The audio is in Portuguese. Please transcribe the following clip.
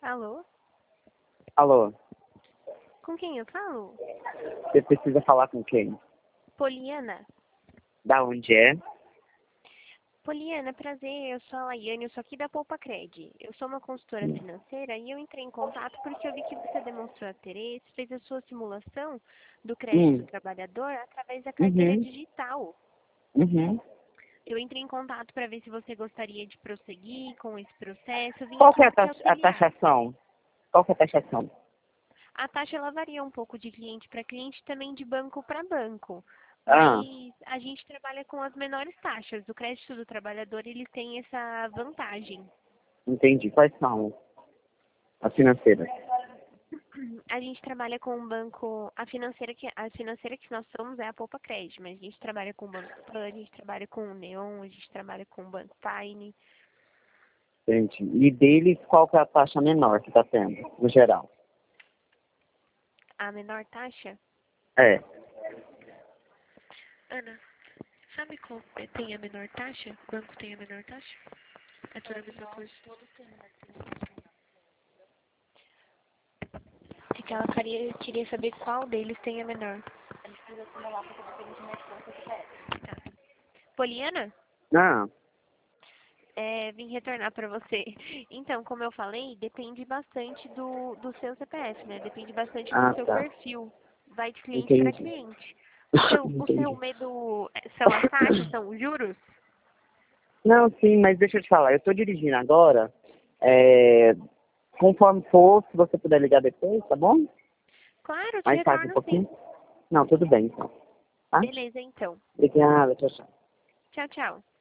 Alô? Alô, Com quem eu falo? você precisa falar com quem? Poliana? Da onde é? Poliana, prazer, eu sou a Laiane, eu sou aqui da Poupa Cred. Eu sou uma consultora financeira e eu entrei em contato porque eu vi que você demonstrou interesse, fez a sua simulação do crédito do Hum, trabalhador através da carteira uhum, digital. uhum. Eu entrei em contato para ver se você gostaria de prosseguir com esse processo. Eu vim Qual aqui que é para te a auxiliar. taxação? Qual que é a taxação? A taxa ela varia um pouco de cliente para cliente, também de banco para banco. Ah, Mas a gente trabalha com as menores taxas. O crédito do trabalhador ele tem essa vantagem. entendi. Quais são as financeiras? A gente trabalha com um banco, a financeira que nós somos é a Poupa Cred, mas a gente trabalha com o Banco Pan, a gente trabalha com o Neon, a gente trabalha com o Banco Paine. Entendi. E deles, qual que é a taxa menor que está tendo, no geral? A menor taxa? É. Ana, sabe qual tem a menor taxa? O banco tem a menor taxa? É tudo a mesma coisa. É que ela queria saber qual deles tem a menor. Tá. Poliana? Ah, Vim retornar para você. Então, como eu falei, depende bastante do seu CPF, né? Depende bastante do seu tá. perfil. Vai de cliente para Entendi. cliente. O seu Entendi. medo são as taxas, são os juros? Não, sim, mas deixa eu te falar. Eu estou dirigindo agora. É, conforme for, se você puder ligar depois, tá bom? Claro, eu te Mais tarde um retorno sim. pouquinho? Não, tudo bem, então. Tá? Beleza, então. Obrigada, tchau, tchau. Tchau, tchau.